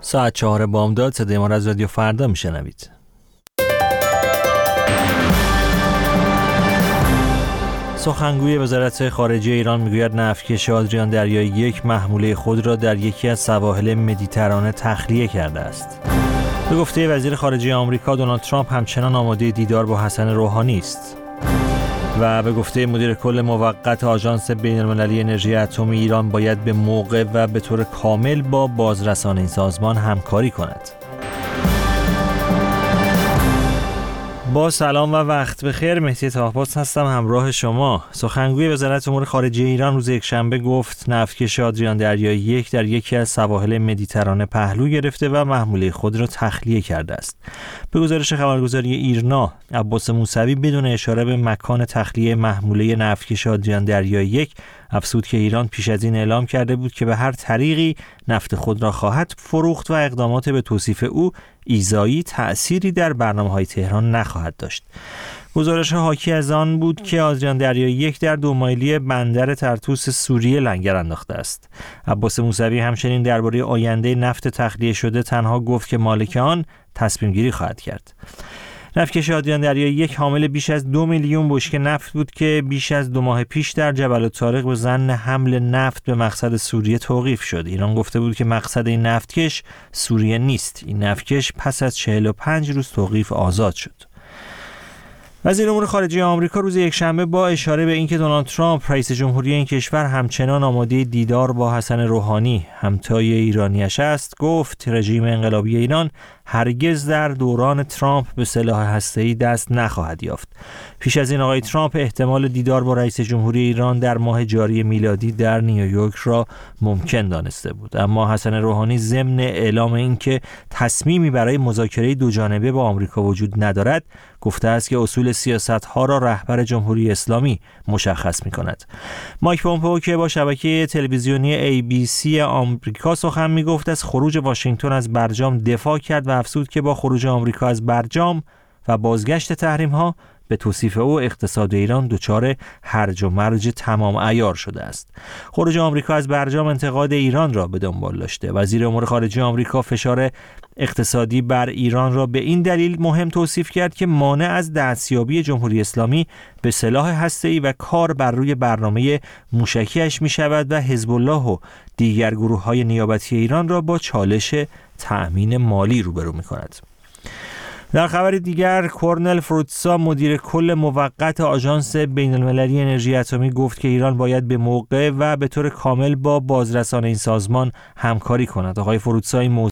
ساعت 4 بامداد صدای ما را از رادیو فردا میشنوید. سخنگوی وزارت خارجه ایران میگوید نفتکش آدریان دریایی 1 محموله خود را در یکی از سواحل مدیترانه تخلیه کرده است. به گفته وزیر خارجه آمریکا، دونالد ترامپ همچنان آماده دیدار با حسن روحانی است. و به گفته مدیر کل موقت آژانس بین‌المللی انرژی اتمی، ایران باید به موقع و به طور کامل با بازرسان این سازمان همکاری کند. با سلام و وقت بخیر، مهدی طاه‌پاس هستم همراه شما. سخنگوی وزارت امور خارجه ایران روز یکشنبه گفت نفتکش آدریان دریایی 1 در یکی از سواحل مدیترانه پهلو گرفته و محموله خود را تخلیه کرده است. به گزارش خبرگزاری ایرنا، عباس موسوی بدون اشاره به مکان تخلیه محموله نفتکش آدریان دریایی 1 افزود که ایران پیش از این اعلام کرده بود که به هر طریقی نفت خود را خواهد فروخت و اقدامات به توصیف او ایذایی تأثیری در برنامه‌های تهران نخواهد داشت. گزارش حاکی از آن بود که آدریان دریایی 1 در 2 مایلی بندر طرطوس سوریه لنگر انداخته است. عباس موسوی همچنین درباره آینده نفت تخلیه شده تنها گفت که مالک آن تصمیم گیری خواهد کرد. نفتکش آدریان دریایی 1 حامل بیش از 2 میلیون بشکه نفت بود که بیش از 2 ماه پیش در جبل الطارق به ظن حمل نفت به مقصد سوریه توقیف شد. ایران گفته بود که مقصد این نفتکش سوریه نیست. این نفتکش پس از 45 روز توقیف آزاد شد. وزیر امور خارجه آمریکا روز یکشنبه با اشاره به اینکه دونالد ترامپ رئیس جمهوری این کشور همچنان آماده دیدار با حسن روحانی همتای ایرانیش است، گفت رژیم انقلابی ایران هرگز در دوران ترامپ به سلاح هسته‌ای دست نخواهد یافت. پیش از این آقای ترامپ احتمال دیدار با رئیس جمهوری ایران در ماه جاری میلادی در نیویورک را ممکن دانسته بود، اما حسن روحانی ضمن اعلام اینکه تصمیمی برای مذاکره دوجانبه با آمریکا وجود ندارد، گفته است که اصول سیاست‌ها را رهبر جمهوری اسلامی مشخص می‌کند. مایک پومپئو که با شبکه تلویزیونی ABC آمریکا سخن می‌گفت، از خروج واشنگتن از برجام دفاع کرد و افزود که با خروج آمریکا از برجام و بازگشت تحریم‌ها به توصیف او اقتصاد ایران دچار هرج و مرج تمام عیار شده است. خروج آمریکا از برجام انتقاد ایران را به دنبال داشته. وزیر امور خارجه آمریکا فشار اقتصادی بر ایران را به این دلیل مهم توصیف کرد که مانع از دستیابی جمهوری اسلامی به سلاح هسته‌ای و کار بر روی برنامه موشکی‌اش می‌شود و حزب الله و دیگر گروه‌های نیابتی ایران را با چالش تأمین مالی روبرو می‌کند. در خبر دیگر، کورنل فروتسا مدیر کل موقت آژانس بین‌المللی انرژی اتمی گفت که ایران باید به موقع و به طور کامل با بازرسان این سازمان همکاری کند. آقای فروتسا این